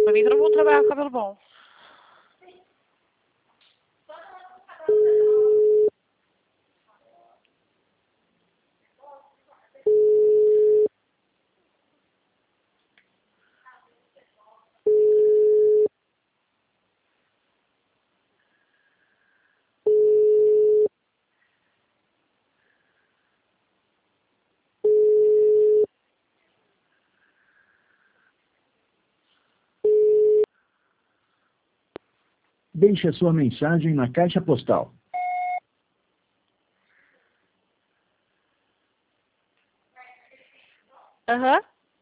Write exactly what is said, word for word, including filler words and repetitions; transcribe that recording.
Para mim todo mundo trabalha com cabelo bom. Deixe a sua mensagem na caixa postal. Aham.